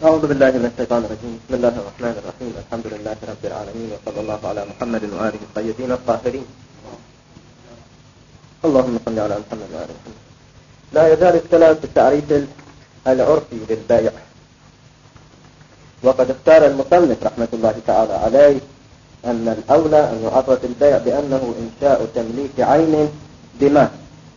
أعوذ بالله من الشيطان الرجيم. بسم الله الرحمن الرحيم. الحمد لله رب العالمين، وصلى الله على محمد وآله الطيبين الطاهرين. اللهم صل على محمد وآل محمد. لا يزال الكلام في التعريف العرفي للبيع، وقد اختار المصنف رحمة الله تعالى عليه أن الأولى أن يعرف البيع بأنه إنشاء تمليك عين بمال.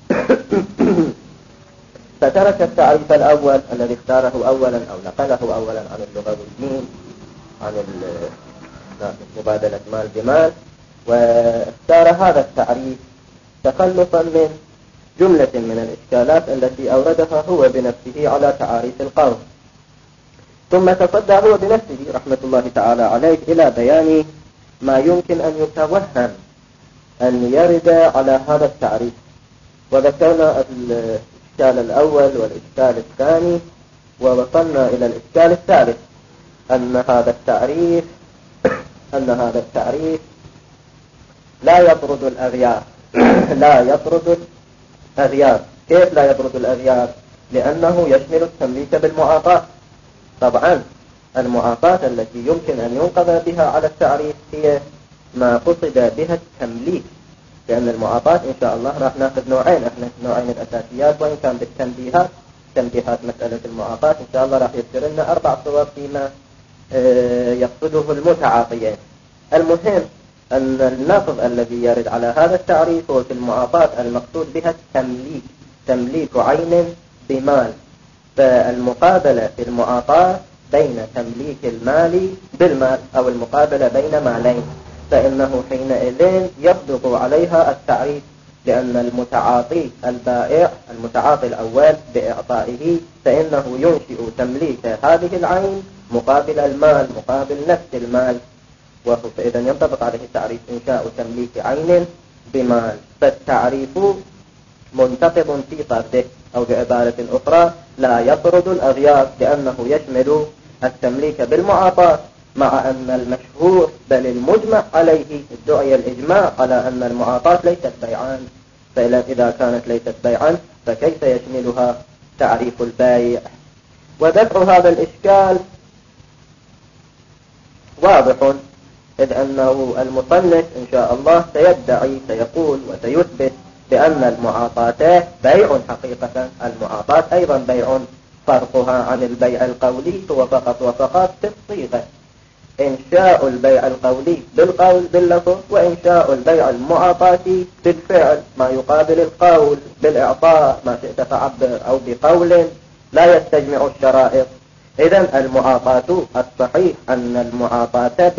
فترك التعريف الأول الذي اختاره أولا أو نقله أولا عن اللغويين عن مبادلة مال بمال، واختار هذا التعريف تخلصا من جملة من الإشكالات التي أوردها هو بنفسه على تعاريف القوم. ثم تصدى هو بنفسه رحمة الله تعالى عليه إلى بيان ما يمكن أن يتوهم أن يرد على هذا التعريف، وذكرنا الإشكال الأول والإشكال الثاني، ووصلنا إلى الإشكال الثالث أن هذا التعريف لا يطرد الأغيار. لا يطرد الأغيار. كيف لا يطرد الأغيار؟ لأنه يشمل التمليك بالمعاطاة. طبعا المعاطاة التي يمكن أن ينقض بها على التعريف هي ما قصد بها التمليك، لأن المعاطاة إن شاء الله راح ناخذ نوعين الأساسيات، وإن كان بالتنبيهات تنبيهات مسألة المعاطاة إن شاء الله راح يذكر لنا 4 صور فيما يقصده المتعاطيين. المهم أن اللفظ الذي يرد على هذا التعريف هو في المعاطاة المقصود بها التمليك، تمليك عين بمال. فالمقابلة في المعاطاة بين تمليك المال بالمال، أو المقابلة بين مالين، فإنه حينئذ يصدق عليها التعريف، لأن المتعاطي البائع المتعاطي الأول بإعطائه فإنه ينشئ تمليك هذه العين مقابل المال، مقابل نفس المال، فإذا ينطبق عليه تعريف إنشاء تمليك عين بمال. فالتعريف منتقض في طرده، أو بعبارة أخرى لا يطرد الأغيار، لأنه يشمل التمليك بالمعاطاة، مع أن المشهور بل المجمع عليه ادعي الإجماع على أن المعاطاة ليست بيعان. فإذا كانت ليست بيعان فكيف يشملها تعريف البيع؟ ودفع هذا الإشكال واضح، إذ أنه المصنف إن شاء الله سيقول وسيثبت بأن المعاطاة بيع حقيقة. المعاطاة أيضا بيع، فرقها عن البيع القولي هو فقط وفقط في الصيغة. إنشاء البيع القولي بالقول باللفظ، وإنشاء البيع المعاطاة بالفعل، ما يقابل القول بالإعطاء، ما شئت فعبر، أو بقول لا يستجمع الشرائط. إذن المعاطاة الصحيح أن المعاطاة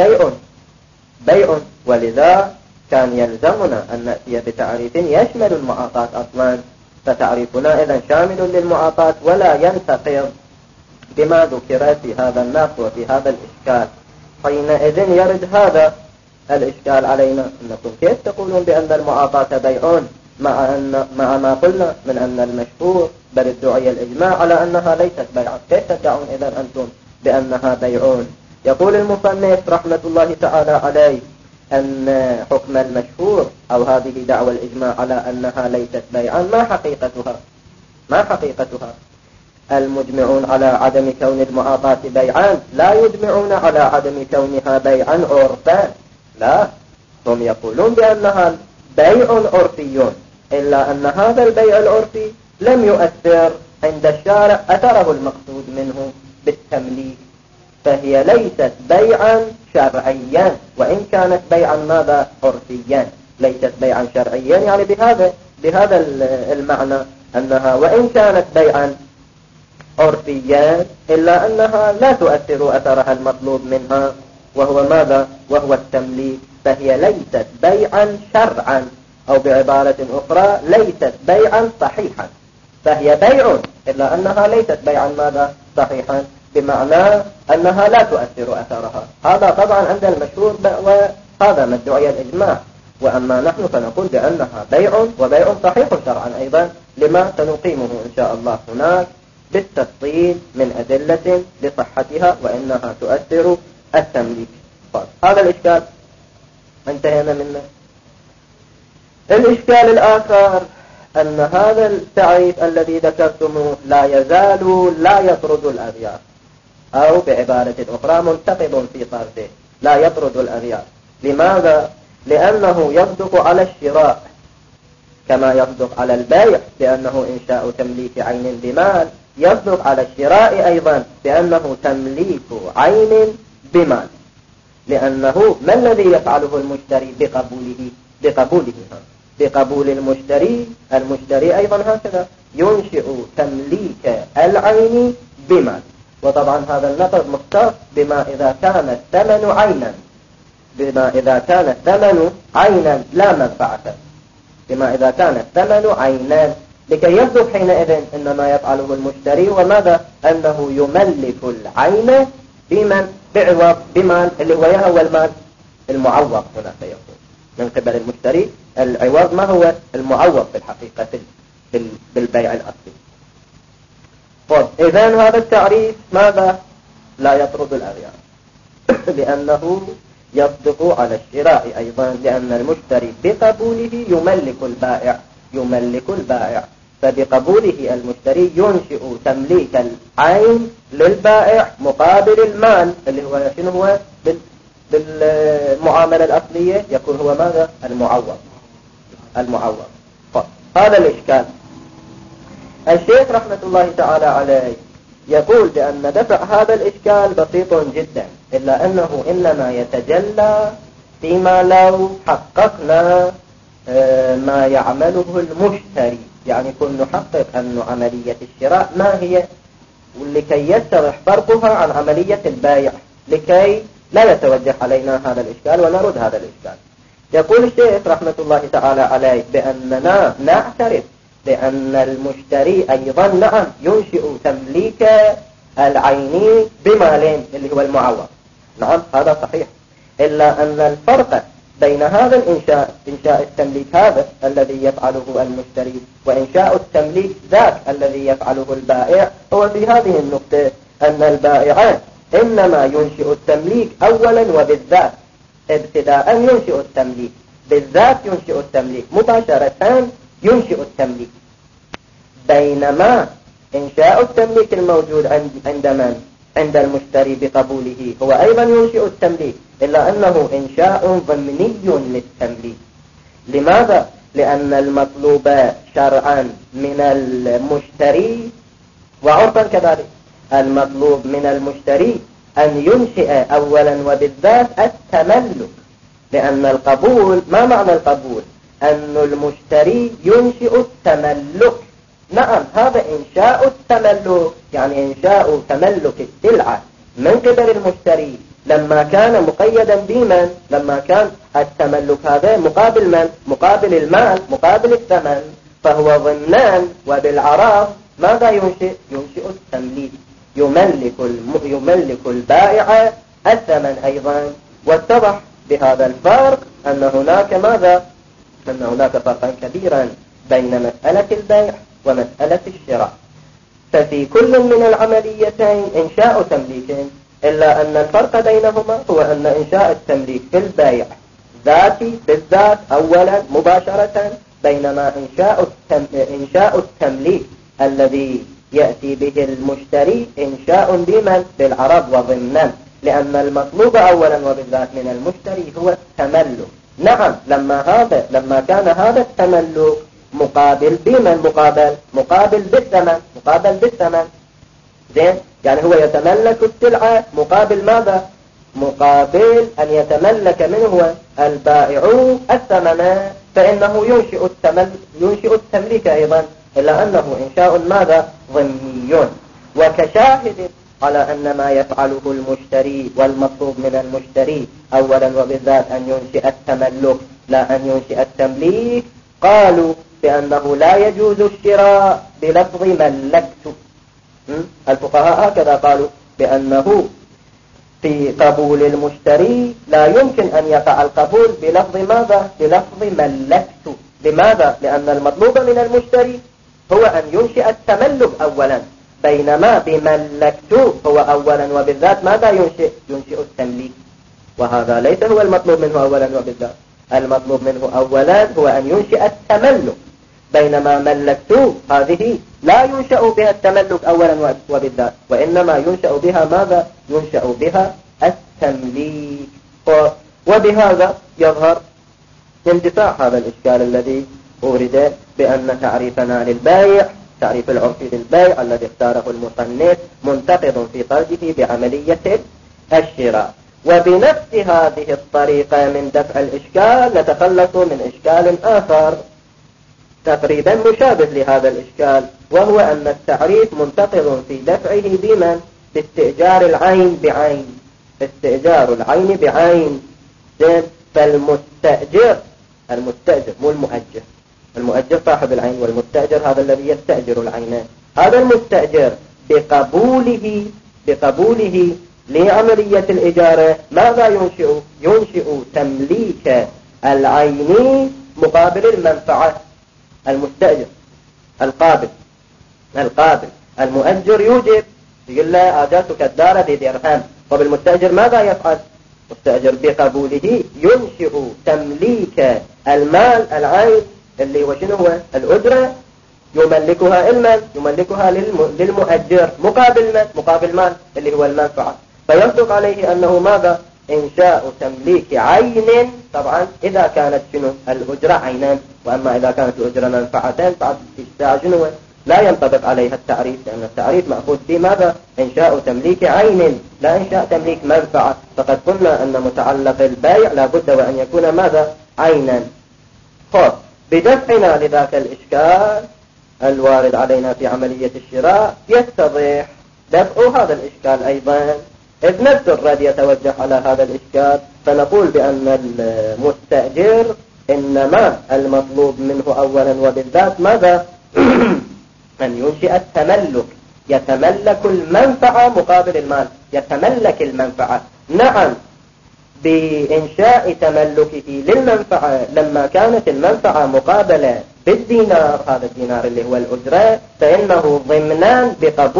بيع، ولذا كان يلزمنا أن نأتي بتعريف يشمل المعاطاة أصلا، فتعريفنا إذن شامل للمعاطاة ولا ينتقض بما ذكر في هذا النص وفي هذا الإشكال. حينئذ يرد هذا الإشكال علينا، أنكم كيف تقولون بأن المعاطاة بيع مع ما قلنا من أن المشهور بل ادعي الإجماع على أنها ليست بيعا؟ كيف تدعون إذن أنتم بأنها بيعون؟ يقول المصنف رحمة الله تعالى عليه أن حكم المشهور أو هذه دعوى الإجماع على أنها ليست بيعا ما حقيقتها؟ المجمعون على عدم كون المعاطاة بيعا لا يجمعون على عدم كونها بيعا عرفا، لا، هم يقولون بأنها بيع عرفي، إلا أن هذا البيع العرفي لم يؤثر عند الشارع أثره المقصود منه بالتمليك، فهي ليست بيعا شرعيا، وإن كانت بيعا ماذا؟ عرفيا، ليست بيعا شرعيا، يعني بهذا المعنى أنها وإن كانت بيعا عرفيا إلا أنها لا تؤثر أثرها المطلوب منها، وهو ماذا؟ وهو التمليك. فهي ليست بيعا شرعا، أو بعبارة أخرى ليست بيعا صحيحا. فهي بيع إلا أنها ليست بيعا ماذا؟ صحيحا، بمعنى أنها لا تؤثر أثرها. هذا طبعا عند المشهور، وهذا ما ادعي الإجماع. وأما نحن فنقول بأنها بيع، وبيع صحيح شرعا أيضا، لما سنقيمه إن شاء الله هناك بالتفصيل من أدلة لصحتها وإنها تؤثر التمليك. هذا الإشكال انتهينا منه. الإشكال الآخر أن هذا التعريف الذي ذكرتموه لا يزال لا يطرد الأغيار. أو بعبارة أخرى منتقض في طرفه لا يطرد الأغيار. لماذا؟ لأنه يصدق على الشراء كما يصدق على البيع بأنه إنشاء تمليك عين بمال، يصدق على الشراء أيضا بأنه تمليك عين بمال، لأنه ما الذي يفعله المشتري بقبول المشتري أيضا هكذا ينشئ تمليك العين بمال. وطبعا هذا النقد مختص بما إذا كان الثمن عينا لا منفعة، بما إذا كان الثمن عينا، لكي يصدق حينئذ إنما يفعله المشتري وماذا؟ أنه يملك العين بعوض بمال اللي هو المال المعوض. هنا سيكون من قبل المشتري العوض ما هو المعوض في الحقيقة بالبيع الأصلي. إذن هذا التعريف ماذا؟ لا يطرد الأغيار لأنه يصدق على الشراء أيضا، لأن المشتري بقبوله يملك البائع، فبقبوله المشتري ينشئ تمليك العين للبائع مقابل المال اللي هو شنو هو بالمعاملة الأصلية يكون هو ماذا؟ المعوض. هذا الإشكال. الشيخ رحمة الله تعالى عليه يقول بأن دفع هذا الإشكال بسيط جدا، إلا أنه إنما يتجلى فيما لو حققنا ما يعمله المشتري، يعني كن نحقق أن عملية الشراء ما هي، ولكي يتضح فرقها عن عملية البيع، لكي لا يتوجه علينا هذا الإشكال ونرد هذا الإشكال. يقول الشيخ رحمة الله تعالى عليه بأننا نعترف بأن المشتري أيضا نعم ينشئ تمليك العين بمالين اللي هو المعوض، نعم هذا صحيح، إلا أن الفرق بين هذا الإنشاء، إنشاء التمليك هذا الذي يفعله المشتري وإنشاء التمليك ذاك الذي يفعله البائع، هو في هذه النقطة أن البائع إنما ينشئ التمليك أولا وبالذات، ابتداء ينشئ التمليك، بالذات ينشئ التمليك، مباشرة ينشئ التمليك، بينما إنشاء التمليك الموجود عند المشتري بقبوله هو أيضا ينشئ التمليك، إلا أنه إنشاء ضمني للتمليك. لماذا؟ لأن المطلوب شرعا من المشتري وعرفا كذلك، المطلوب من المشتري أن ينشئ أولا وبالذات التملك، لأن القبول ما معنى القبول؟ أن المشتري ينشئ التملك، نعم هذا إنشاء التملك، يعني إنشاء تملك السلعة من قبل المشتري لما كان مقيدا بمن، لما كان التملك هذا مقابل من؟ مقابل المال، مقابل الثمن، فهو ضمنان وبالعراض ماذا ينشئ؟ ينشئ التمليك، يملك البائع الثمن أيضا. واتضح بهذا الفرق أن هناك ماذا؟ أن هناك فرقا كبيرا بين مسألة البيع ومسألة الشراء، ففي كل من العمليتين إنشاء تمليك، إلا أن الفرق بينهما هو أن إنشاء التمليك في البيع ذاتي بالذات أولا مباشرة، بينما إنشاء التمليك الذي يأتي به المشتري إنشاء بمن؟ بالعرض وضمنا، لأن المطلوب أولا وبالذات من المشتري هو التملك. نعم لما كان هذا التملك مقابل بمن؟ مقابل بالثمن، زين، يعني هو يتملك السلعة مقابل ماذا؟ مقابل أن يتملك منه البائع الثمن، فإنه ينشئ التمليك أيضا، إلا أنه إنشاء ماذا؟ ضمني. وكشاهد على أن ما يفعله المشتري والمطلوب من المشتري أولا وبالذات أن ينشئ التملك لا أن ينشئ التمليك، قالوا بأنه لا يجوز الشراء بلفظ ملكت. الفقهاء هكذا قالوا، بأنه في قبول المشتري لا يمكن أن يقع القبول بلفظ ماذا؟ بلفظ ملكت. لماذا؟ لأن المطلوب من المشتري هو أن ينشئ التملك أولا، بينما بملكت هو أولا وبالذات ماذا ينشئ التمليك، وهذا ليس هو المطلوب منه أولا وبالذات. المطلوب منه أولا هو أن ينشئ التملك، بينما ملكت هذه لا ينشأ بها التملك أولا وبالذات، وإنما ينشأ بها ماذا؟ ينشأ بها التمليك. وبهذا يظهر اندفاع هذا الإشكال الذي أورد بأن تعريفنا للبائع، تعريف العرفي للبيع الذي اختاره المصنف، منتقض في فرده بعملية الشراء. وبنفس هذه الطريقة من دفع الإشكال نتخلص من إشكال آخر تقريبا مشابه لهذا الإشكال، وهو أن التعريف منتقض في دفعه بمن؟ باستئجار العين بعين، استئجار العين بعين. فالمستأجر، المستأجر مو المؤجر، المؤجر صاحب العين، والمستأجر هذا الذي يستأجر العينان. هذا المستأجر بقبوله لعملية الإجارة ماذا ينشئ؟ ينشئ تمليك العين مقابل المنفعة. المستأجر القابل المؤجر يوجب، يقول له آجاتك الدار بدرهم. وبالمستأجر ماذا يفعل؟ مستأجر بقبوله ينشئ تمليك المال العين اللي هو شنو هو؟ الأجرة، يملكها يملكها للمؤجر مقابل مال اللي هو المنفعة. فيصدق عليه أنه ماذا؟ إنشاء تمليك عين، طبعا إذا كانت شنو؟ الأجرة عينان. وأما إذا كانت الأجرة منفعتين فعد شنو؟ لا ينطبق عليها التعريف، لأن التعريف مأخوذ في ماذا؟ إنشاء تمليك عين، لا إنشاء تمليك منفعة. فقد قلنا أن متعلق البيع لابد وأن يكون ماذا؟ عينا. بدفعنا لذاك الإشكال الوارد علينا في عملية الشراء يتضح دفع هذا الإشكال أيضا، إذ نفس الرد يتوجه على هذا الإشكال. فنقول بأن المستأجر إنما المطلوب منه أولا وبالذات ماذا؟ أن ينشئ التملك، يتملك المنفعة مقابل المال، يتملك المنفعة. نعم، بإنشاء تملكه للمنفعة لما كانت المنفعة مقابلة بالدينار، هذا الدينار اللي هو الأجرة، فإنه ضمنان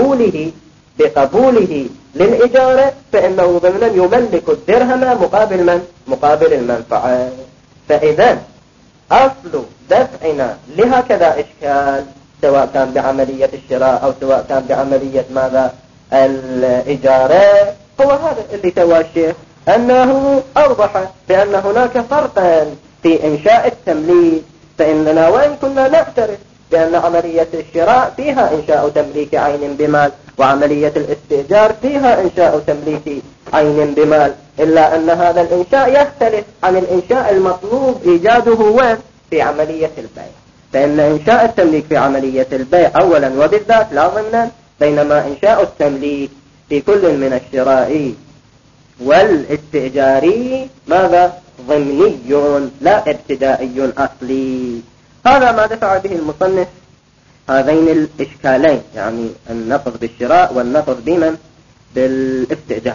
بقبوله للإجارة، فإنه ضمنا يملك الدرهم مقابل من؟ مقابل المنفعة. فإذا أصل دفعنا لهكذا إشكال سواء كان بعملية الشراء أو سواء كان بعملية ماذا؟ الإجارة، هو هذا اللي سوى الشيخ، أنه أوضح بأن هناك فرقا في إنشاء التمليك. فإننا وإن كنا نعترف بأن عملية الشراء فيها إنشاء تمليك عين بمال، وعملية الاستئجار فيها إنشاء تمليك عين بمال، إلا أن هذا الإنشاء يختلف عن الإنشاء المطلوب إيجاده في عملية البيع. فإن إنشاء التمليك في عملية البيع أولا وبالذات لا ضمنا، بينما إنشاء التمليك في كل من الشراء والاستئجاري ماذا؟ ضمني لا ابتدائي أصلي. هذا ما دفع به المصنف هذين الإشكالين، يعني النقض بالشراء والنقض بمن؟ بالاستئجار.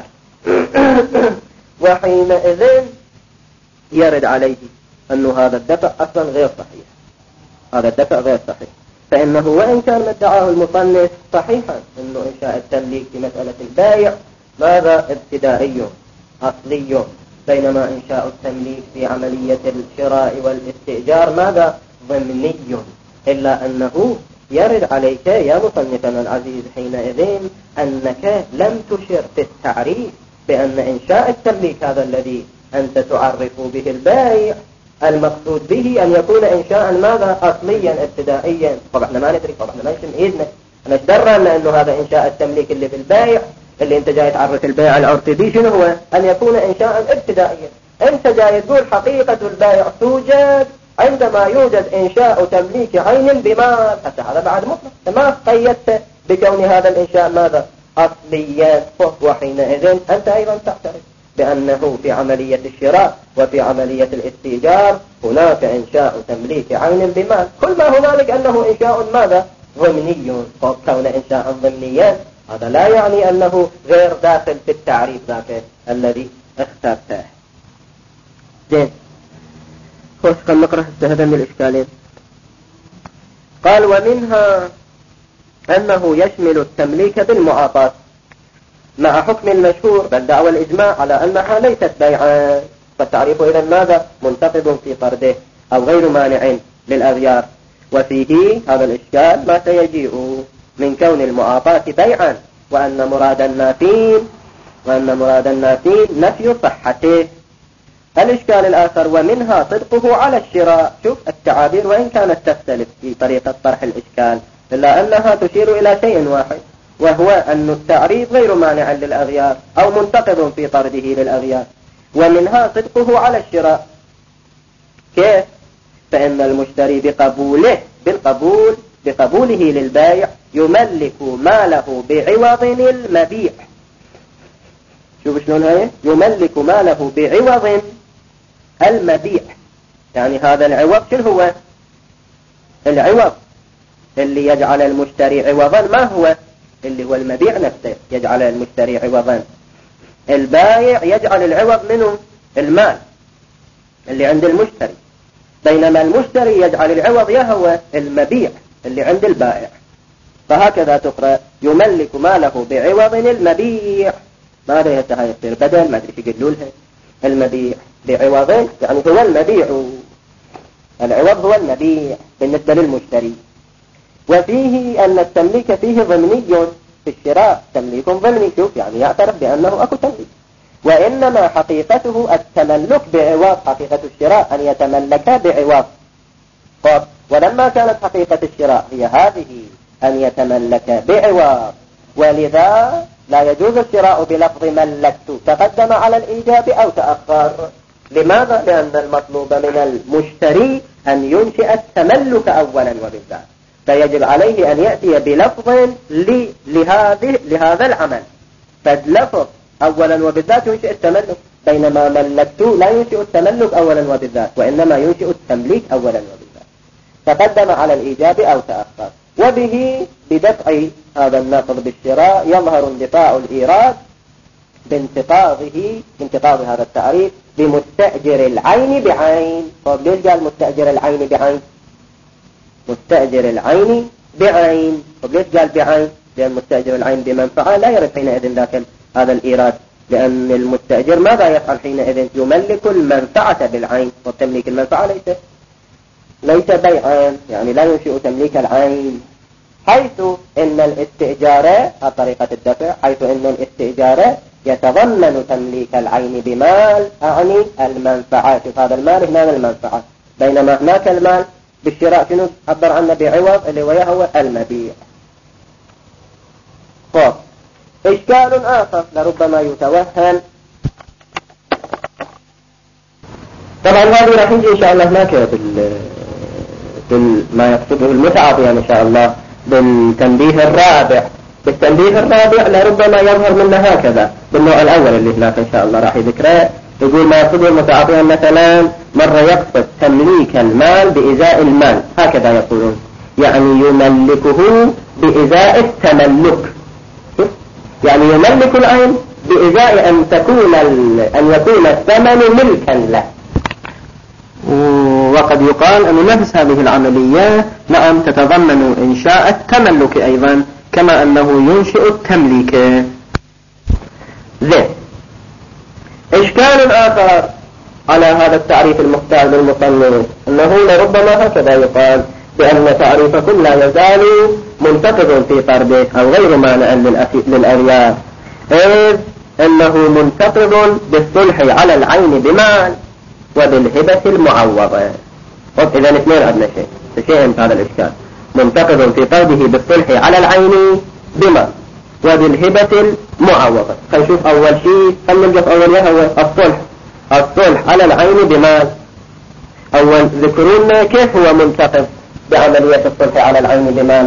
وحينئذ يرد عليه أن هذا الدفع أصلا غير صحيح، هذا الدفع غير صحيح. فإنه وإن كان ادعاه المصنف صحيحا أنه إنشاء التمليك في مسألة البائع ماذا؟ ابتدائي أصلي، بينما إنشاء التمليك في عملية الشراء والاستئجار ماذا؟ ضمني. إلا أنه يرد عليك يا مصنفنا العزيز حينئذ أنك لم تشر في التعريف بأن إنشاء التمليك هذا الذي أنت تعرف به البائع المقصود به أن يكون إنشاء ماذا؟ أصليا ابتدائيا. طبعا احنا ما ندري، طبعا احنا ما نشم إيدنا، احنا اشترنا أنه هذا إنشاء التمليك اللي في البائع اللي انت جاي تعرف البائع العرفي به شنو هو؟ أن يكون إنشاء ابتدائيا. انت جاي تقول حقيقة البائع توجد عندما يوجد إنشاء تمليك عين بمال، حتى هذا بعد مطلق، ما قيدت بكون هذا الإنشاء ماذا؟ أصليا. وحينئذ أنت أيضا تعترف بأنه في عملية الشراء وفي عملية الاستئجار هناك إنشاء تمليك عين بمال، كل ما هنالك أنه إنشاء ماذا؟ ضمني. كون إنشاء ضمنيا هذا لا يعني أنه غير داخل في التعريف ذاك الذي اخترته. زين، خش خل نقرأ هذا من الإشكالين. قال ومنها أنه يشمل التمليك بالمعاطاة مع حكم المشهور بل دعوى الإجماع على أنها ليست بيعا، فالتعريف إذا ماذا؟ منتقد في طرده أو غير مانع للأغيار. وفيه هذا الإشكال ما سيجيء من كون المعاطاة بيعا وأن مراد النافين نفي صحته. الإشكال الآخر ومنها صدقه على الشراء. شوف التعابير وإن كانت تختلف في طريقة طرح الإشكال إلا أنها تشير إلى شيء واحد، وهو أن التعريض غير مانع للأغيار أو منتقض في طرده للأغيار. ومنها صدقه على الشراء. كيف؟ فإن المشتري بقبوله للبائع يملك ماله بعوض المبيع. شوف شلون هي؟ يملك ماله بعوض المبيع. يعني هذا العوض شنو هو؟ العوض اللي يجعل المشتري عوضا ما هو؟ اللي هو المبيع نفسه يجعل المشتري عوضا. البائع يجعل العوض منه المال اللي عند المشتري، بينما المشتري يجعل العوض يهو المبيع اللي عند البائع. فهكذا تقرأ يملك ماله بعوض المبيع. ماذا يصير بدل ما أدري يقولوا لها المبيع بعوض، يعني هو المبيع، العوض هو المبيع بالنسبة للمشتري. وفيه أن التمليك فيه ضمني في الشراء، تمليك ضمني. شوف يعني يعترف بأنه أكو تمليك، وإنما حقيقته التملك بعوض. حقيقة الشراء أن يتملك بعوض. ولما كانت حقيقة الشراء هي هذه أن يتملك بعوض، ولذا لا يجوز الشراء بلفظ ملكت تقدم على الإيجاب أو تأخر. لماذا؟ لأن المطلوب من المشتري أن ينشئ التملك أولا وبالذات، فيجب عليه أن يأتي بلفظ لهذا العمل. فاللفظ أولا وبالذات ينشئ التملك، بينما ملكت لا ينشئ التملك أولا وبالذات، وإنما ينشئ التمليك أولا وبالذات. تقدم على الإيجاب أو تأخر. وبه بدفع هذا النقض بالشراء يظهر اندفاع الإيراد بانتقاض هذا التعريف بمستأجر العين بعين. طب ليش قال مستأجر العين بعين؟ مستأجر العين بعين. طب ليش قال بعين؟ لأن مستأجر العين بمنفعة لا يرد حينئذ ذاك هذا الإيراد، لأن المستأجر ماذا يفعل حينئذ؟ يملك المنفعة بالعين، وتمليك المنفعة ليس بيعا، يعني لا ينشئ تمليك العين. حيث إن الاستئجار طريقة الدفع، حيث إن الاستئجار يتضمن تمليك العين بمال، أعني المنفعة. شوف هذا المال هنا المنفعة، بينما هناك المال بالشراء شنو عبر عنه بعوض اللي هو المبيع. طب إشكال آخر لربما يتوهم. طبعا هذه راح يجي إن شاء الله هناك ما يقصده المتعاطي إن شاء الله بالتنبيه الرابع. بالتنبيه الرابع لربما يظهر منه هكذا بالنوع الأول اللي هناك إن شاء الله راح يذكره. يقول ما يقصده المتعاطي مثلا مرة يقصد تمليك المال بإزاء المال، هكذا يقولون، يعني يملكه بإزاء التملك. يعني يملك العين بإزاء أن يكون الثمن ملكا له. وقد يقال أن نفس هذه العملية نعم تتضمن إنشاء التملك أيضا، كما أنه ينشئ التمليك. إشكال آخر على هذا التعريف المختار بالمصنف أنه لربما هكذا يقال بأن تعريف كل لا يزال منتقض في طرده أو غير مانع للأرياف، إذ أنه منتقض بالصلح على العين بمال وبالهبة المعوضة. إذا اثنين عندنا شيئين في هذا الإشكال، منتقض في طرده بالصلح على العين بمال وبالهبة المعوضة. فنشوف أول شيء، فنلقف أول هو الصلح على العين بمال. أول ذكرونا كيف هو منتقض بعملية الصلح على العين بمال.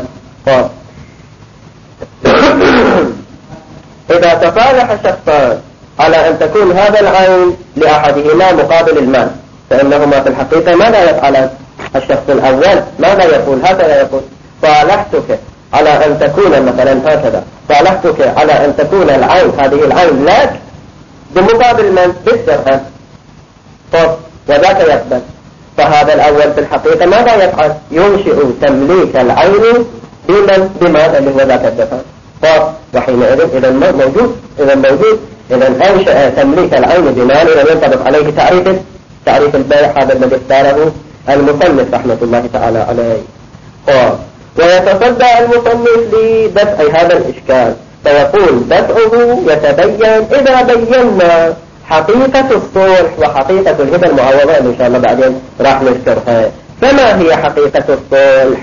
إذا تصالح الشخصان على أن تكون هذا العين لأحدهما مقابل المال، فإنهما في الحقيقة ماذا يفعلان؟ الشخص الأول ماذا يقول؟ هكذا يقول صالحتك على أن تكون مثلا هكذا، صالحتك على أن تكون العين، هذه العين لك بمقابل من؟ بالدرهم. طب وذاك يقبل. فهذا الأول في الحقيقة ماذا يفعل؟ ينشئ تمليك العين بماذا اللي هو ذاك الدرهم. طب وحينئذ إذا موجود إذا أنشأ تمليك العين بمال، إذا ينطبق عليه تعريف البيع هذا الذي اختاره المصنف رحمة الله تعالى عليه. ويتصدى المصنف لدفع هذا الإشكال فيقول دفعه يتبين إذا بينا حقيقة الصلح وحقيقة الهبة المعوضة إن شاء الله بعدين راح نذكرها. فما هي حقيقة الصلح؟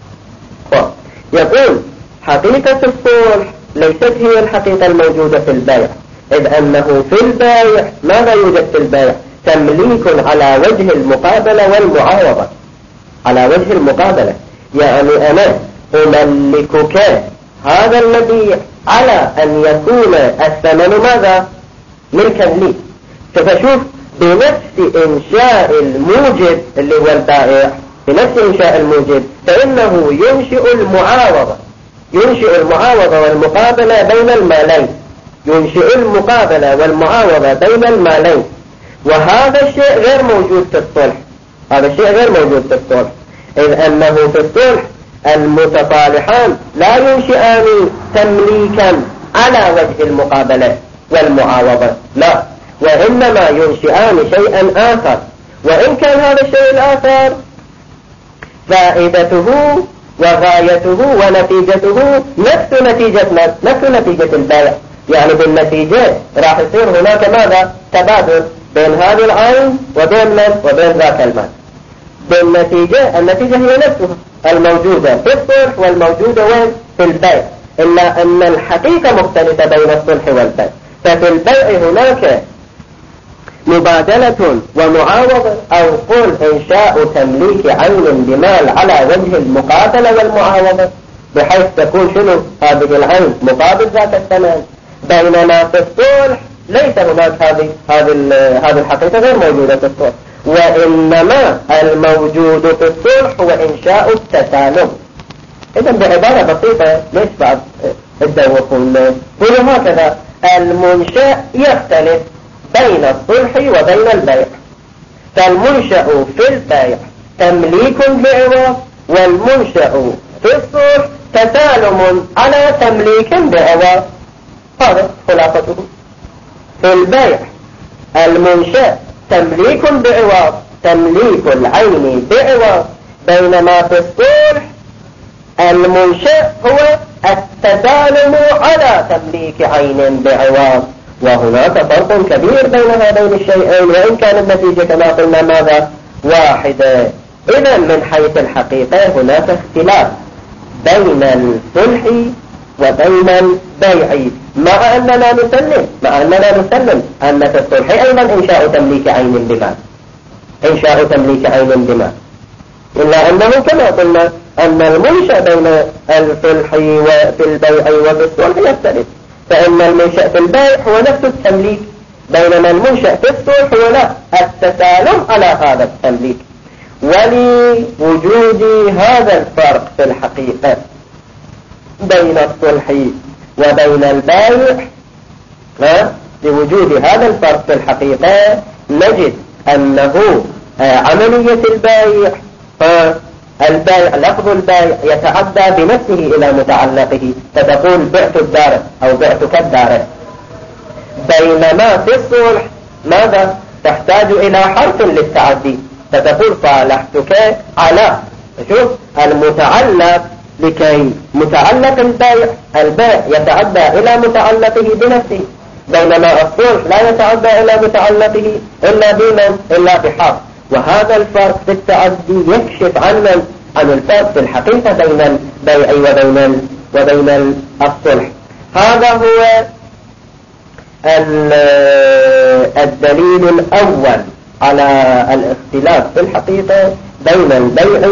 يقول حقيقة الصلح ليست هي الحقيقة الموجودة في البيع، إذ أنه في البيع ماذا يوجد في البيع؟ تمليك على وجه المقابلة والمعاوضة. على وجه المقابلة يعني أنا أملكك هذا المبيع على أن يكون الثمن ماذا؟ ملكا لي. فتشوف بنفس إنشاء الموجب اللي هو البائع، بنفس إنشاء الموجب فإنه ينشئ المعاوضة والمقابلة بين المالين، ينشئ المقابلة والمعاوضة بين المالين. وهذا الشيء غير موجود في الصلح، هذا الشيء غير موجود في الصلح، إذ أنه في الصلح المتصالحان لا ينشئان تمليكا على وجه المقابلة والمعاوضة، لا، وإنما ينشئان شيئا آخر، وإن كان هذا الشيء الآخر فائدته وغايته ونتيجته نفس نتيجة البيع. يعني بالنتيجة راح يصير هناك ماذا؟ تبادل بين هذه العين وبين ذاك المال. بالنتيجة النتيجة هي نفسها الموجودة في الصلح والموجودة وين؟ في البيع، إلا أن الحقيقة مختلفة بين الصلح والبيع. ففي البيع هناك مبادلة ومعاوضة، أو قل إنشاء تمليك عين بمال على وجه المقابلة والمعاوضة، بحيث تكون شنو هذه العين مقابل ذات الثمن. بينما في الصلح ليس هناك هذه الحقيقة غير موجودة في الصلح، وإنما الموجود في الصلح هو إنشاء التسالم. إذا بعبارة بسيطة ليش بعد الدوقون قولوا هكذا: المنشأ يختلف بين الصلح وبين البيع. فالمنشأ في البيع تمليك بعوض، والمنشأ في الصلح تسالم على تمليك بعوض. هذا خلاصته. في البيع المنشأ تمليك بعوض، تمليك العين بعوض، بينما في الصلح المنشأ هو التسالم على تمليك عين بعوض. وهناك فرق كبير بين هذين الشيئين، وإن كانت النتيجة كما قلنا ماذا؟ واحدة. إذا من حيث الحقيقة هناك اختلاف بين الصلح وبين البيع، مع أننا نسلم أن في الصلح أيضا إنشاء تمليك عين بمال، إلا أنه كما قلنا أن المنشأ بين الصلح وفي البيع وفي الصلح يختلف. فإن المنشأ في البيع هو نفس التمليك، بينما المنشأ في الصلح هو لا التسالم على هذا التمليك. ولوجود هذا الفرق في الحقيقة بين الصلح وبين البيع، لوجود هذا الفرق في الحقيقة نجد أنه عملية البيع، لفظ البيع يتعدى بنفسه إلى متعلقه، فتقول بعت الدار أو بعتك الدار. بينما في الصلح ماذا؟ تحتاج إلى حرف للتعدي، فتقول صالحتك على. شوف المتعلق، لكي متعلق البيع يتعدى إلى متعلقه بنفسه، بينما الصلح لا يتعدى إلى متعلقه إلا بحرف. وهذا الفرق في التعدي يكشف عن الفرق في الحقيقة بين البيع وبين الصلح. هذا هو الدليل الأول على الاختلاف في الحقيقة بين البيع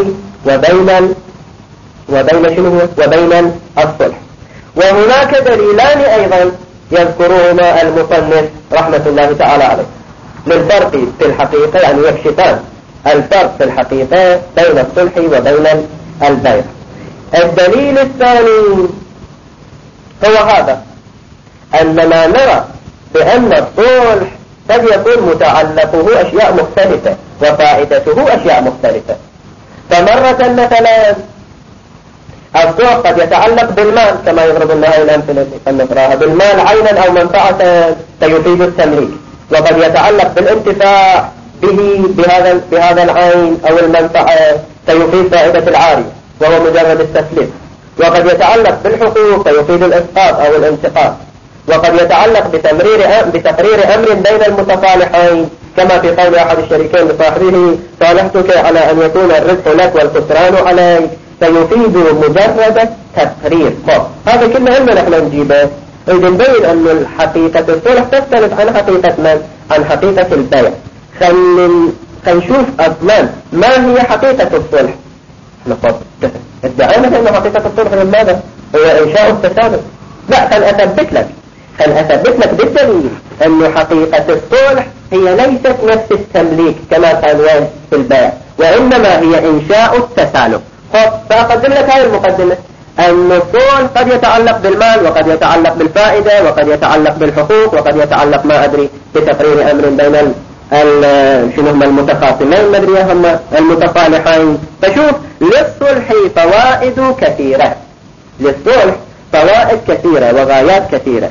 وبين الصلح. وهناك دليلان أيضا يذكرهما المصنف رحمة الله تعالى عليه للفرق في الحقيقة، يعني يكشفان الفرق في الحقيقة بين الصلح وبين البيع. الدليل الثاني هو هذا: أننا نرى بأن الصلح قد يكون متعلقه أشياء مختلفة وفائدته أشياء مختلفة. فمرة مثلا الصلح قد يتعلق بالمال، كما يضرب الله الأمثلة النقراء بالمال عينا أو منفعة سيفيد التمليك، وقد يتعلق بالانتفاع به بهذا العين أو المنفعة سيفيد فائدة العارية، وهو مجرد التسليم، وقد يتعلق بالحقوق فيفيد الإسقاط أو الانتقاص، وقد يتعلق بتقرير أمر بين المتصالحين كما في قول أحد الشريكين لصاحبه صالحتك على أن يكون الربح لك والخسران عليك، فيفيد مجرد تقرير. هذا كله علم نحن نجيبه إذا نبين أن حقيقة الصلح تختلف عن حقيقة من؟ عن حقيقة البيع. خلينا نشوف أصلا ما هي حقيقة الصلح. ادعينا أن حقيقة الصلح هي ماذا؟ هي إنشاء التسامح. لا، خل أثبت لك بالدليل أن حقيقة الصلح هي ليست نفس التمليك كما كان في البيع، وإنما هي إنشاء التسالم. فأقدم لك هذه المقدمة أن الصلح قد يتعلق بالمال، وقد يتعلق بالفائدة، وقد يتعلق بالحقوق، وقد يتعلق ما أدري بتقرير أمر بين شنو هم المتخاصمين، ما أدري هم المتصالحين. فشوف، للصلح فوائد كثيرة، للصلح فوائد كثيرة وغايات كثيرة.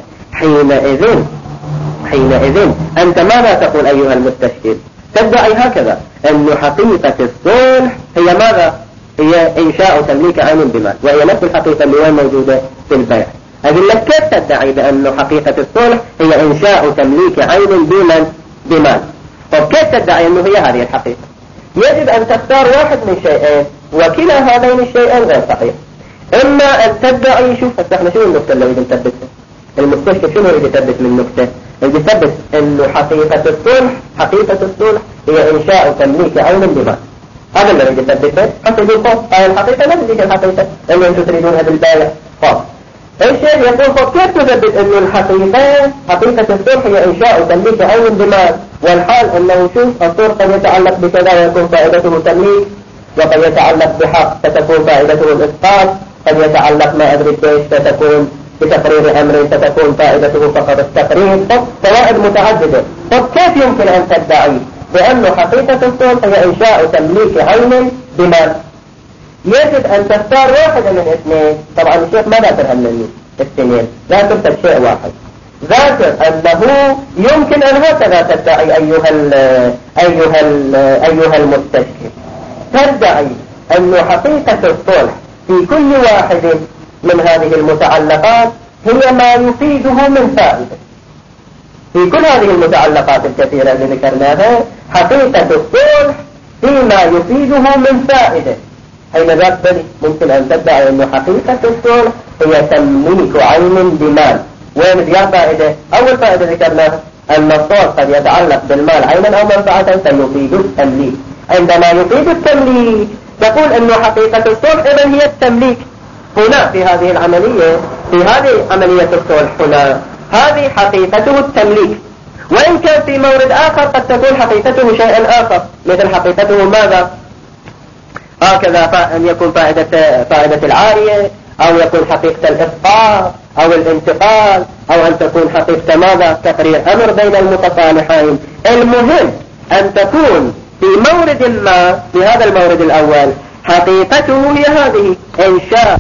حينئذ أنت ماذا تقول أيها المستشكل؟ تدعي هكذا أن حقيقة الصلح هي ماذا؟ هي إنشاء تمليك عين بمال، وهي نفس الحقيقة اللي وين موجودة في البيع. أقول لك كيف تدعي بأن حقيقة الصلح هي إنشاء تمليك عين بمال؟ طب كيف تدعي أنه هي هذه الحقيقة؟ يجب أن تختار واحد من شيئين، وكلا هذين الشيئين غير صحيح. إما أن تدعي، شوف احنا شنو النقطة اللي يريد نثبتها؟ المستشفى شنو يريد يثبت من النقطة؟ يريد يثبت أنه حقيقة الصلح هي إنشاء تمليك عين بمال. هذا اللي يريد يثبته. حتى يقول الحقيقة لا تديك الحقيقة اللي أنتم تريدونها بالبيع. الشيء يقول كيف تثبت أنه حقيقة الصلح هي إنشاء تمليك عين بمال، والحال أنه شوف الصلح قد يتعلق بكذا ويكون فائدته تمليك، وقد يتعلق بحق فتكون فائدته الإسقاط، قد يتعلق ما أدري كيف فتكون بتقرير أمر فتكون فائدته فقط التقرير. فوائد متعددة. طب كيف يمكن أن تدعي بأن حقيقة الصلح هي إنشاء تمليك عين بمال؟ يجب أن تختار واحد من اثنين. طبعا الشيخ ما ذاكر مني اثنين، ذاكر شيء واحد. ذاكر أنه يمكن أن هكذا تدعي أيها المستشكل. تدعي أن حقيقة الصلح في كل واحد من هذه المتعلقات هي ما يفيده من فائدة. في كل هذه المتعلقات الكثيرة اللي ذكرناها حقيقة الصلح فيما يفيده من فائدة. حين ذاك ممكن أن تدعي أن حقيقة الصلح هي تمليك عين بمال. وين فيها فائدة؟ أول فائدة ذكرناها أن الصلح قد يتعلق بالمال عينا أو منفعة فيفيد التمليك. عندما يفيد التمليك تقول أن حقيقة الصلح إذن هي التمليك. هنا في هذه العملية، في هذه عملية الصلح هنا، هذه حقيقته التمليك. وإن كان في مورد آخر قد تكون حقيقته شيئا آخر، مثل حقيقته ماذا؟ هكذا أن يكون فائدة العارية، أو يكون حقيقة الإسقاط أو الانتقال، أو أن تكون حقيقة ماذا؟ تقرير أمر بين المتصالحين. المهم أن تكون في مورد ما، في هذا المورد الأول حقيقته هي هذه إنشاء.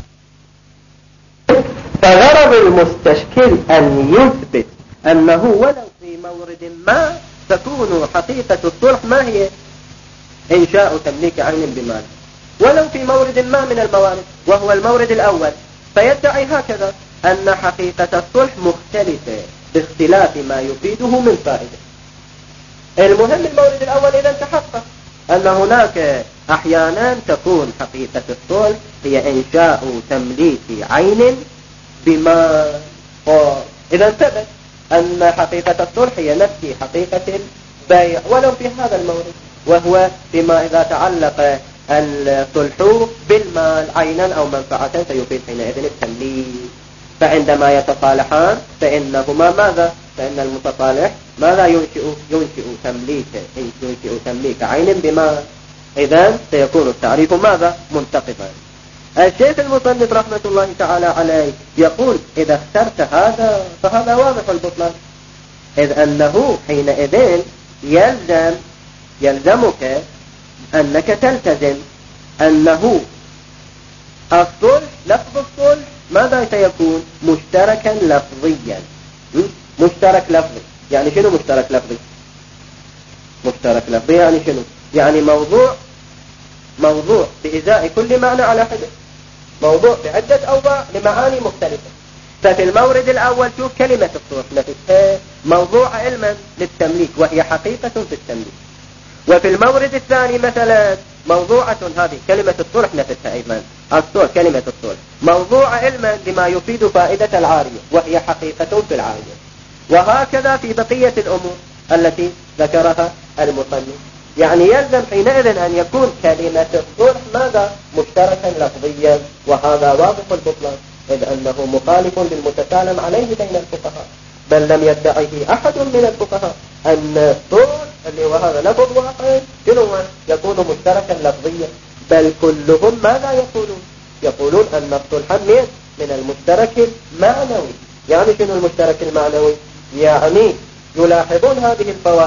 فغرض المستشكل أن يثبت أنه ولو في مورد ما تكون حقيقة الصلح ما هي؟ إنشاء تمليك عين بمال، ولو في مورد ما من الموارد وهو المورد الأول. فيدعي هكذا أن حقيقة الصلح مختلفة باختلاف ما يفيده من فائدة. المهم المورد الأول إذا تحقق أن هناك أحيانا تكون حقيقة الصلح هي إنشاء تمليك عين بما. إذا ثبت أن حقيقة الصلح هي نفس حقيقة البيع ولو في هذا المورد، وهو بما إذا تعلق الصلح بالمال عينا أو منفعة فيفيد حينئذ التمليك. فعندما يتصالحان فإنهما ماذا؟ فإن المتصالح ماذا ينشئ تمليك عين بما. إذن سيكون التعريف ماذا؟ منتقضا. الشيخ المصنف رحمة الله تعالى عليه يقول إذا اخترت هذا فهذا واضح البطلان، إذ أنه حينئذ يلزمك أنك تلتزم أنه الصلح، لفظ الصلح ماذا سيكون؟ مشتركا لفظيا. مشترك لفظي يعني شنو مشترك لفظي؟ مشترك لفظي يعني شنو؟ يعني موضوع بإزاء كل معنى على حدة. موضوع بعدة أوضاع لمعاني مختلفة. ففي المورد الأول شوف كلمة الصلح نفسها موضوع علما للتمليك وهي حقيقة في التمليك. وفي المورد الثاني مثلا موضوعة هذه كلمة الصلح نفسها أيضا الصلح كلمة الصلح موضوع علما بما يفيد فائدة العارية وهي حقيقة في العارية. وهكذا في بقية الأمور التي ذكرها المصنف. يعني يلزم حينئذ أن يكون كلمة الصلح ماذا مشتركا لفظيا، وهذا واضح البطلان إذ أنه مخالف للمتكلم عليه بين الفقهاء، بل لم يدعيه أحد من الفقهاء أن الصلح اللي وهذا لفظ واحد يكون مشتركا لفظيا، بل كلهم ماذا يقولون أن الصلح من المشترك المعنوي. يعني شنو المشترك المعنوي؟ يعني يلاحظون هذه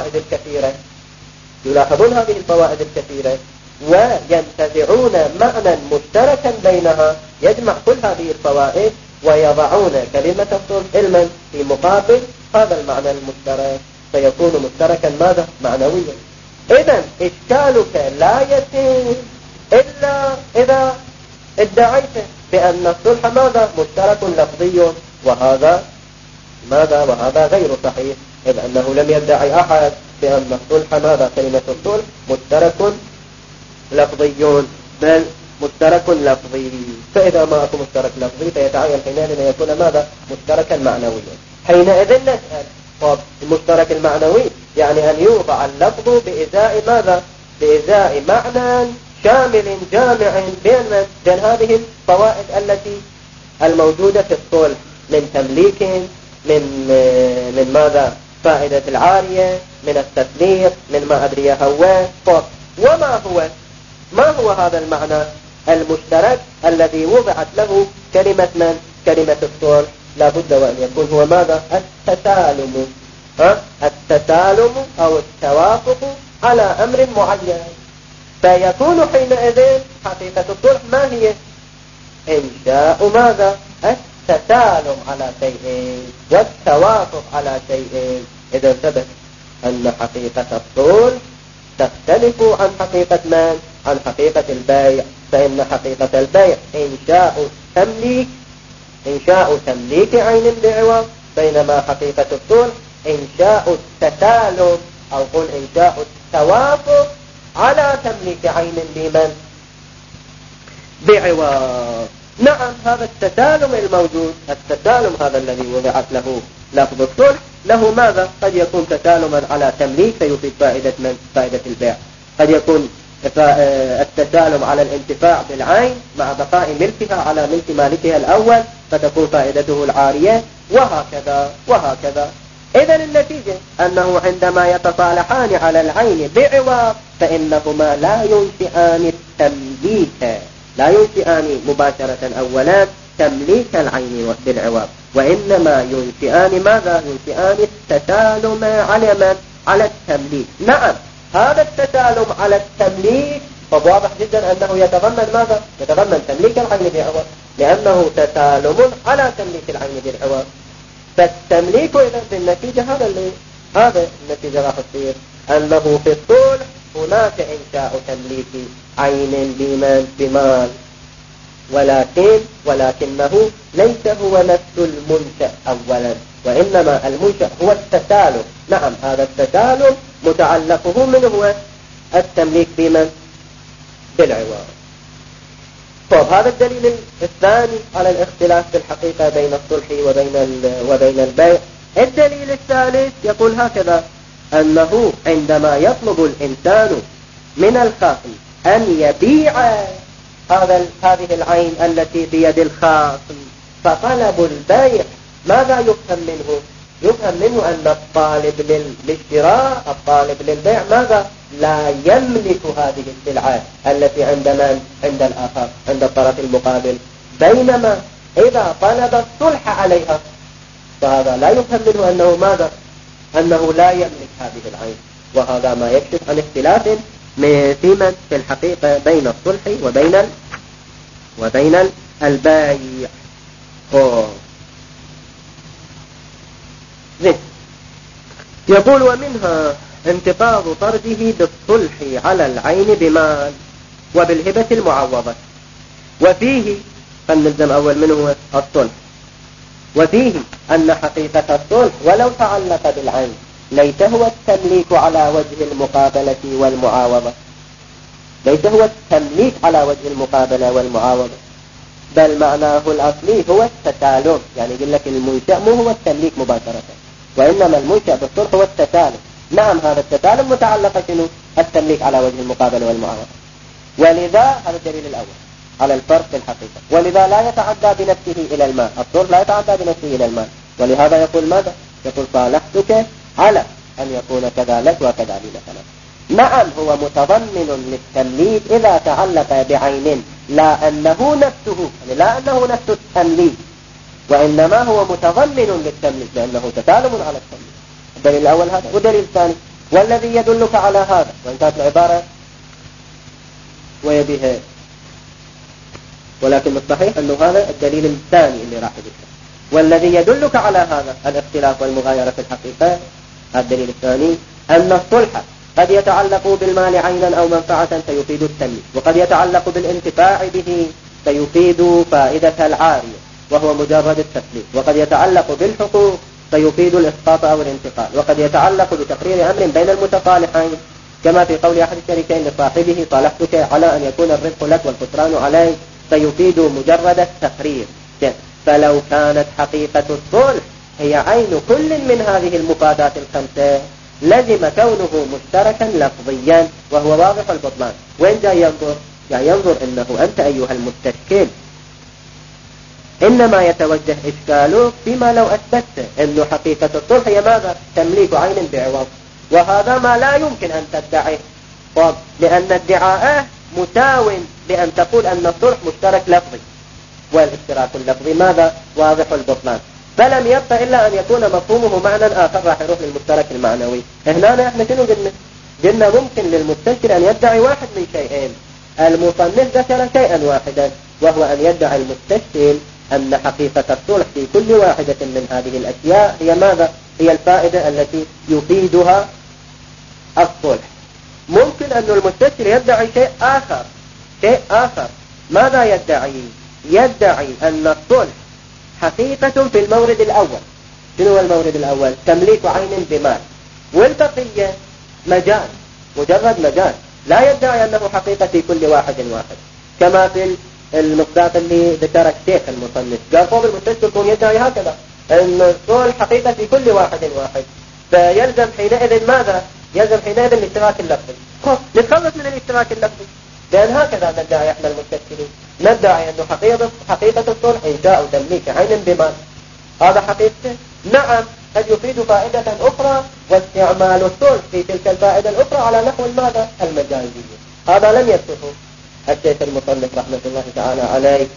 الفوائد الكثيرة وينتزعون معنى مشتركا بينها يجمع كل هذه الفوائد ويضعون كلمة الصلح علما في مقابل هذا المعنى المشترك فيكون مشتركا ماذا؟ معنويا. إذن إشكالك لا يتم إلا إذا ادعيت بأن الصلح ماذا؟ مشترك لفظي، وهذا غير صحيح، إذ أنه لم يدعي أحد بأن الصلح ماذا؟ كلمة الصلح مشترك لفظي، بل مشترك لفظي. فإذا ما أكون مشترك لفظي فيتعين حينئذ أن يكون ماذا؟ مشتركا معنويا. حينئذ نسأل طب المشترك المعنوي يعني أن يوضع اللفظ بإزاء ماذا؟ بإزاء معنى شامل جامع بين هذه الفوائد التي الموجودة في الصلح من تمليك، من ماذا؟ فائدة العارية، من التثليث، من ما أدري هو. ما هو هذا المعنى المشترك الذي وضعت له كلمة الصلح؟ لا بد وأن يكون هو ماذا؟ التسالم أو التوافق على أمر معين. فيكون حينئذ حقيقة الصلح ما هي؟ إنشاء ماذا؟ التسالم على شيء والتوافق على شيء. إذا ثبت أن حقيقة الصلح تختلف عن حقيقة من؟ عن حقيقة البيع، فإن حقيقة البيع إنشاء تمليك عين بعوض، بينما حقيقة الصلح إنشاء التسالم أو قل إنشاء التوافق على تمليك عين بمن؟ بعوض. نعم هذا التسالم الموجود، التسالم هذا الذي وضعت له لفظ الصلح له ماذا؟ قد يكون تسالما على تمليك فيفيد فائدة البيع، قد يكون التسالم على الانتفاع بالعين مع بقاء ملكها على ملك مالكها الأول فتكون فائدته العارية، وهكذا. إذن النتيجة أنه عندما يتصالحان على العين بعوض فإنهما لا ينشئان التمليك، لا ينشئان مباشرة أولا تمليك العين بالعوض، وإنما ينشئان ماذا؟ ينشئان التسالم على التمليك. نعم هذا التسالم على التمليك فواضح جدا أنه يتضمن ماذا؟ يتضمن تمليك العين بالعوض، لأنه تسالم على تمليك العين بالعوض. فالتمليك إذا في النتيجة هذا النتيجة راح تصير أنه في الصلح هناك إنشاء تمليك عين بمال، ولكنه ليس هو نفس المنشأ أولا، وإنما المنشأ هو التسالم. نعم هذا التسالم متعلقه من هو؟ التمليك بالعوض. طب هذا الدليل الثاني على الاختلاف في الحقيقة بين الصلح وبين البيع. الدليل الثالث يقول هكذا أنه عندما يطلب الإنسان من الخاصم أن يبيع هذه العين التي بيد الخاصم فطلب البيع ماذا يفهم منه؟ يفهم منه أن الطالب للشراء الطالب للبيع ماذا؟ لا يملك هذه السلعة التي عند الآخر عند الطرف المقابل، بينما إذا طلب الصلح عليها فهذا لا يفهم منه أنه ماذا؟ أنه لا يملك هذه العين. وهذا ما يكشف عن اختلاف في الحقيقة بين الصلح وبين البيع. يقول ومنها انتقاض طرده بالصلح على العين بمال وبالهبة المعوضة، وفيه فالنلزم أول منه هو الصلح. وفيه أن حقيقة الصلح ولو تعلق بالعين ليس هو التمليك على وجه المقابلة والمعاوضة، ليس هو التمليك على وجه المقابلة والمعاوضة، بل معناه الأصلي هو التسالم. يعني يقول لك المنشأ مو هو التمليك مباشرة، وإنما المنشأ بالصلح هو التسالم. نعم هذا التسالم متعلق شنو؟ التمليك على وجه المقابلة والمعاوضة. ولذا هذا الدليل الأول على الفرق في الحقيقة. ولذا لا يتعدى بنفسه إلى المال، الصلح لا يتعدى بنفسه إلى المال. ولهذا يقول ماذا؟ يقول صالحتك على أن يكون كذا لك وكذا لي مثلا. نعم هو متضمن للتمليك إذا تعلق بعين، لا أنه نفسه، يعني لا أنه نفس التمليك، وإنما هو متضمن للتمليك لأنه تسالم على التمليك. الدليل الأول هذا. والدليل الثاني والذي يدلك على هذا، وإن كانت العبارة ويبيها، ولكن الصحيح أنه هذا الدليل الثاني اللي راح يذكر. والذي يدلك على هذا الاختلاف والمغايرة في الحقيقة، الدليل الثاني أن الصلح قد يتعلق بالمال عينا أو منفعة فيفيد التمليك، وقد يتعلق بالانتفاع به فيفيد فائدة العارية وهو مجرد التسليم، وقد يتعلق بالحقوق فيفيد الإسقاط أو الانتقال، وقد يتعلق بتقرير أمر بين المتصالحين كما في قول أحد الشريكين لصاحبه صالحتك على أن يكون الرزق لك والخسران عليك فيفيد مجرد التقرير. فلو كانت حقيقة الصلح هي عين كل من هذه المفادات الخمسة لزم كونه مشتركا لفظيا وهو واضح البطلان. وين جاي ينظر؟ يعني ينظر إنه أنت أيها المستشكل إنما يتوجه إشكالك فيما لو أثبتت أنه حقيقة الصلح هي ماذا؟ تمليك عين بعوض، وهذا ما لا يمكن أن تدعيه، لأن ادعاءه مساو بأن تقول أن الصلح مشترك لفظي، والاشتراك اللفظي ماذا؟ واضح البطلان. فلم يبقى إلا أن يكون مفهومه معنى آخر راح يروح للمشترك المعنوي. هنا احنا شنو قلنا ممكن للمستشكل أن يدعي واحد من شيئين. المصنف ذكر شيئا واحدا، وهو أن يدعي المستشكل أن حقيقة الصلح في كل واحدة من هذه الأشياء هي ماذا؟ هي الفائدة التي يفيدها الصلح. ممكن أن المستشكل يدعي شيء آخر. ماذا يدعي؟ يدعي أن الصلح حقيقة في المورد الأول. شنو هو المورد الأول؟ تمليك عين بمال، والبقية مجال، مجرد مجال. لا يدعي أنه حقيقة في كل واحد كما في المصداق اللي ذكر الشيخ المصنف قال قوم المستشكل يكون يدعي هكذا أن الصلح حقيقة في كل واحد فيلزم حينئذ ماذا؟ يلزم حينئذ الاشتراك اللفظي. نتخلص من الاشتراك اللفظي، لأن هكذا ندعي احنا المستشكلين، ندعي أنه حقيقة الصلح إنشاء تمليك عين بمال. هذا حقيقته. نعم قد يفيد فائدة أخرى، واستعمال الصلح في تلك الفائدة الأخرى على نحو ماذا؟ المجازية. هذا لم يكتفه الشيخ المصنف رحمة الله تعالى عليه.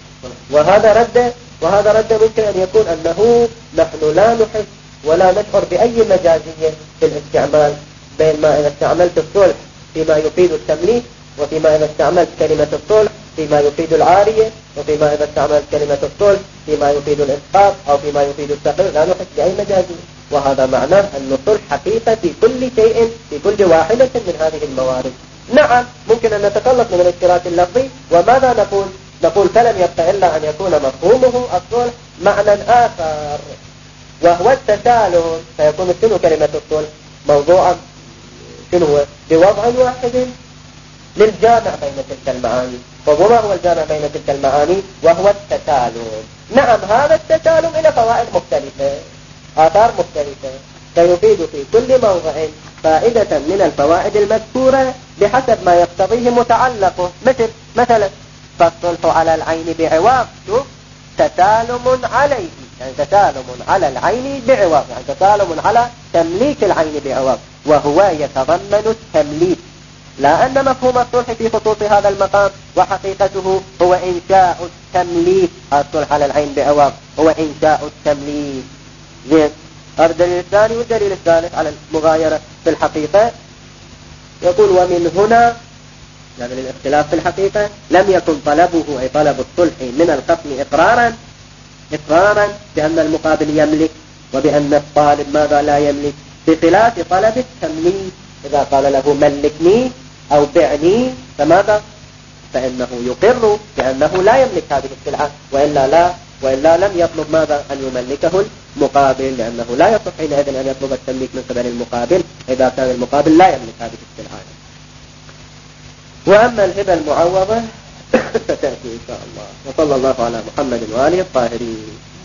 وهذا رد ممكن أن يكون أنه نحن لا نحس ولا نشعر بأي مجازية في الاستعمال بين ما إذا استعملت الصلح فيما يفيد التمليك، وفيما إذا استعملت كلمة الصلح فيما يفيد العارية، وفيما إذا استعملت كلمة الصلح فيما يفيد الإسقاط أو فيما يفيد التقرير، لا نحس بأي مجازية. وهذا معناه أن الصلح حقيقة في كل شيء في كل واحدة من هذه الموارد. نعم ممكن أن نتخلص من الاشتراك اللفظي، وماذا نقول فلم يبقى إلا أن يكون مفهومه الصلح معنى آخر وهو التسالم، فيكون شنو كلمة الصلح؟ موضوعا شنو هو؟ بوضع واحد للجامع بين تلك المعاني. وما هو الجامع بين تلك المعاني؟ وهو التسالم. نعم هذا التسالم إلى فوائد مختلفة، آثار مختلفة، فيفيد في كل موضع فائدة من الفوائد المذكورة بحسب ما يقتضيه متعلقه. مثلا فالصلح على العين بعوض تسالم عليه، يعني تسالم على العين بعوض، يعني تسالم على تمليك العين بعوض، وهو يتضمن التمليك، لا أن مفهوم الصلح في خصوص هذا المقام وحقيقته هو إنشاء التمليك. الصلح على العين بعوض هو إنشاء التمليك. زين، هذا الدليل الثاني. والدليل الثالث على المغايرة في الحقيقة يقول ومن هنا يعني للاختلاف في الحقيقة لم يكن طلبه أي طلب الصلح من الخصم إقرارا بأن المقابل يملك، وبأن الطالب ماذا لا يملك، بخلاف طلب التمليك. إذا قال له ملكني أو بعني فماذا؟ فإنه يقر بأنه لا يملك هذه السلعة، وإلا لم يطلب ماذا؟ أن يملكه المقابل، لأنه لا يصح حينئذ أن يطلب التمليك من قبل المقابل إذا كان المقابل لا يملك هذه السلعة. وأما الهبة المعوضة ستأتي إن شاء الله. وصلى الله على محمد وآله الطاهرين.